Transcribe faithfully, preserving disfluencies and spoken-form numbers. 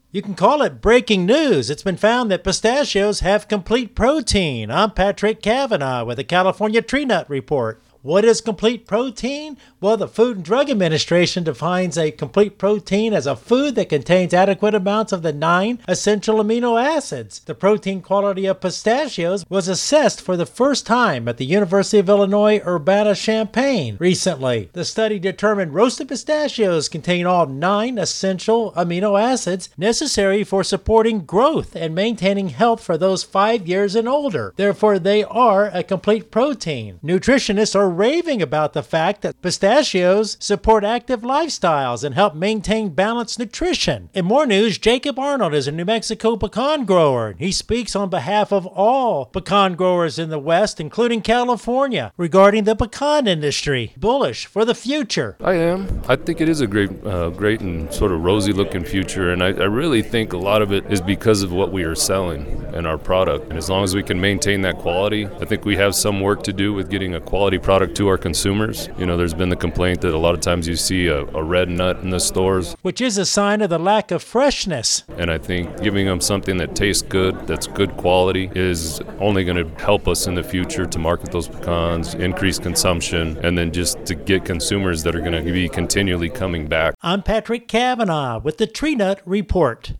You can call it breaking news. It's been found that pistachios have complete protein. I'm Patrick Cavanaugh with the California Tree Nut Report. What is complete protein? Well, the Food and Drug Administration defines a complete protein as a food that contains adequate amounts of the nine essential amino acids. The protein quality of pistachios was assessed for the first time at the University of Illinois Urbana-Champaign recently. The study determined roasted pistachios contain all nine essential amino acids necessary for supporting growth and maintaining health for those five years and older. Therefore, they are a complete protein. Nutritionists are raving about the fact that pistachios support active lifestyles and help maintain balanced nutrition. In more news, Jacob Arnold is a New Mexico pecan grower. He speaks on behalf of all pecan growers in the West, including California, regarding the pecan industry. Bullish for the future. I am. I think it is a great, uh, great and sort of rosy-looking future, and I, I really think a lot of it is because of what we are selling and our product. And as long as we can maintain that quality, I think we have some work to do with getting a quality product to our consumers. You know, there's been the complaint that a lot of times you see a, a red nut in the stores, which is a sign of the lack of freshness. And I think giving them something that tastes good, that's good quality, is only going to help us in the future to market those pecans, increase consumption, and then just to get consumers that are going to be continually coming back. I'm Patrick Cavanaugh with the Tree Nut Report.